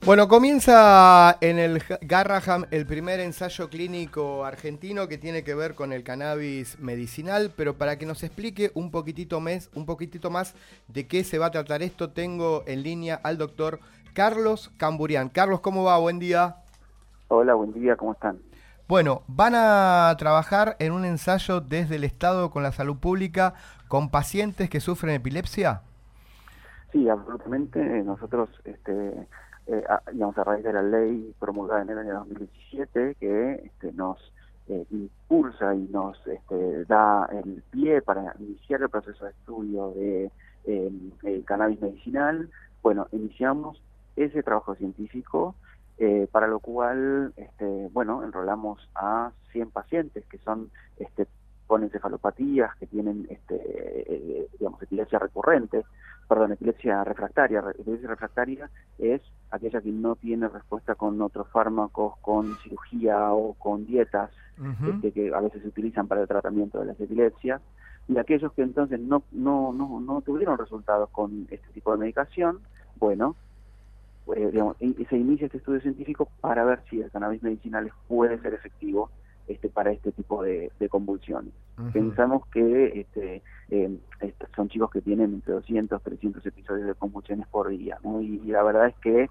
Bueno, comienza en el Garrahan el primer ensayo clínico argentino que tiene que ver con el cannabis medicinal, pero para que nos explique un poquitito más de qué se va a tratar esto, tengo en línea al doctor Carlos Camburian. Carlos, ¿cómo va? Buen día. Hola, buen día, ¿cómo están? Bueno, van a trabajar en un ensayo desde el Estado con la salud pública con pacientes que sufren epilepsia. Sí, absolutamente. Nosotros, digamos, a raíz de la ley promulgada en el año 2017, que nos impulsa y nos da el pie para iniciar el proceso de estudio de el cannabis medicinal, bueno, iniciamos ese trabajo científico, para lo cual, bueno, enrolamos a 100 pacientes que son con encefalopatías, que tienen, digamos, epilepsia recurrente, perdón, epilepsia refractaria. Epilepsia refractaria es aquella que no tiene respuesta con otros fármacos, con cirugía o con dietas, Ujú. que a veces se utilizan para el tratamiento de las epilepsias, y aquellos que entonces no tuvieron resultados con este tipo de medicación, bueno, digamos, y se inicia este estudio científico para ver si el cannabis medicinal puede ser efectivo para este tipo de convulsiones. Ujú. Pensamos que son chicos que tienen entre 200 300 episodios de convulsiones por día, ¿no? Y la verdad es que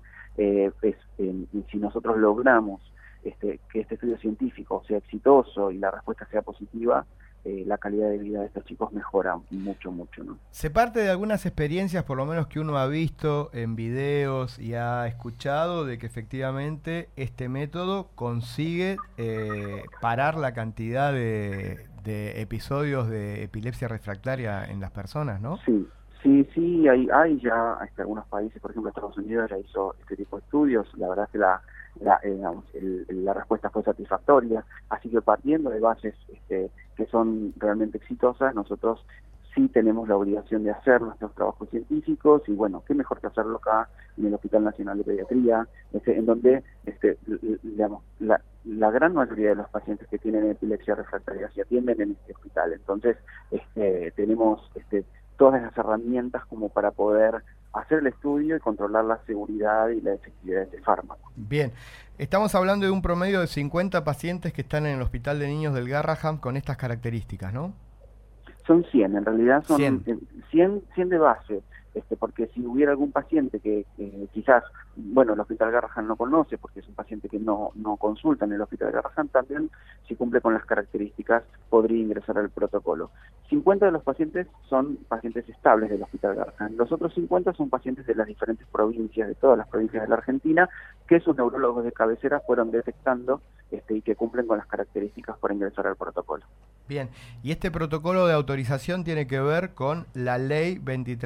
si nosotros logramos que este estudio científico sea exitoso y la respuesta sea positiva, la calidad de vida de estos chicos mejora mucho, mucho, ¿no? Se parte de algunas experiencias, por lo menos que uno ha visto en videos y ha escuchado, de que efectivamente este método consigue parar la cantidad de episodios de epilepsia refractaria en las personas, ¿no? Sí, sí, hay ya algunos países, por ejemplo Estados Unidos ya hizo este tipo de estudios. La verdad es que digamos, la respuesta fue satisfactoria, así que partiendo de bases que son realmente exitosas, nosotros sí tenemos la obligación de hacer nuestros trabajos científicos, y bueno, qué mejor que hacerlo acá en el Hospital Nacional de Pediatría, en donde digamos, la gran mayoría de los pacientes que tienen epilepsia refractaria se atienden en este hospital. Entonces tenemos todas las herramientas como para poder hacer el estudio y controlar la seguridad y la efectividad de este fármaco. Bien, estamos hablando de un promedio de 50 pacientes que están en el Hospital de Niños del Garrahan con estas características, ¿no? Son 100, en realidad son 100. 100 de base, porque si hubiera algún paciente que quizás, bueno, el Hospital Garrahan no conoce, porque es un paciente que no consulta en el Hospital Garrahan, también, si cumple con las características, podría ingresar al protocolo. 50 de los pacientes son pacientes estables del Hospital Garrahan. Los otros 50 son pacientes de las diferentes provincias, de todas las provincias de la Argentina, que sus neurólogos de cabecera fueron detectando y que cumplen con las características para ingresar al protocolo. Bien, y este protocolo de autorización tiene que ver con la ley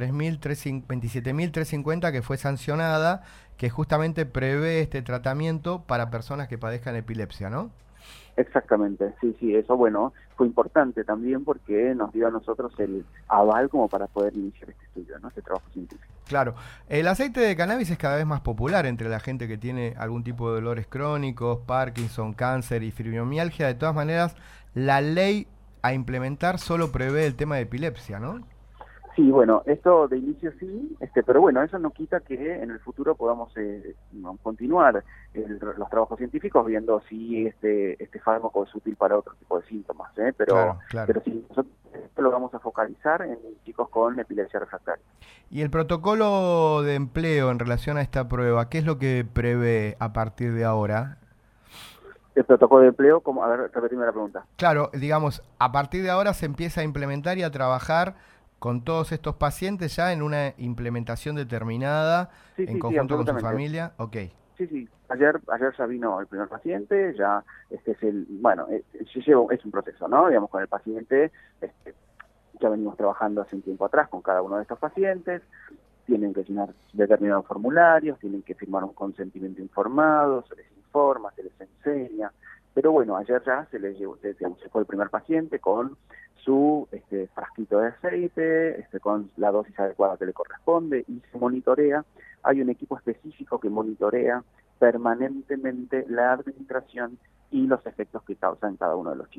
27.350 que fue sancionada, que justamente prevé este tratamiento para personas que padezcan epilepsia, ¿no? Exactamente, sí, sí, eso bueno, fue importante también porque nos dio a nosotros el aval como para poder iniciar este estudio, ¿no? Este trabajo científico. Claro, el aceite de cannabis es cada vez más popular entre la gente que tiene algún tipo de dolores crónicos, Parkinson, cáncer y fibromialgia. De todas maneras, la ley a implementar solo prevé el tema de epilepsia, ¿no? Sí, bueno, esto de inicio sí, pero bueno, eso no quita que en el futuro podamos continuar los trabajos científicos viendo si este fármaco es útil para otro tipo de síntomas, ¿eh? Claro, claro. Pero sí, nosotros esto lo vamos a focalizar en chicos con epilepsia refractaria. Y el protocolo de empleo en relación a esta prueba, ¿qué es lo que prevé a partir de ahora? El protocolo de empleo, como, a ver, repetime la pregunta. Claro, digamos, a partir de ahora se empieza a implementar y a trabajar con todos estos pacientes ya en una implementación determinada, Sí, en sí, sí, conjunto con su absolutamente. familia. Ok. Sí, sí. Ayer ya vino el primer paciente, ya bueno, es un proceso, ¿no? Digamos, con el paciente, ya venimos trabajando hace un tiempo atrás con cada uno de estos pacientes, tienen que llenar determinados formularios, tienen que firmar un consentimiento informado, se les informa, se les enseña, pero bueno, ayer ya se fue el primer paciente con su frasquito de aceite, con la dosis adecuada que le corresponde, y se monitorea. Hay un equipo específico que monitorea permanentemente la administración y los efectos que causan cada uno de los chicos.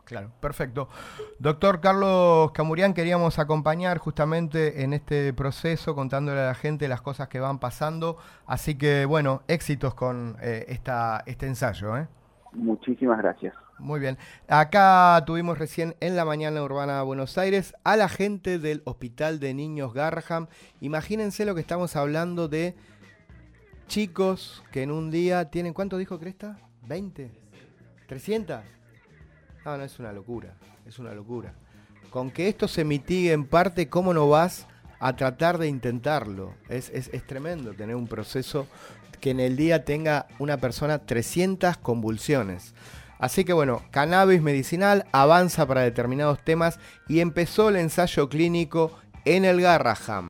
Claro, perfecto. Doctor Carlos Camurian, queríamos acompañar justamente en este proceso, contándole a la gente las cosas que van pasando. Así que, bueno, éxitos con este ensayo, ¿eh? Muchísimas gracias. Muy bien. Acá tuvimos recién en la mañana urbana de Buenos Aires a la gente del Hospital de Niños Garraham. Imagínense lo que estamos hablando de chicos que en un día tienen, ¿cuánto dijo Cresta? ¿20? ¿300? No, no, es una locura, es una locura. Con que esto se mitigue en parte, ¿cómo no vas a tratar de intentarlo? Es tremendo tener un proceso que en el día tenga una persona 300 convulsiones. Así que bueno, cannabis medicinal avanza para determinados temas y empezó el ensayo clínico en el Garraham.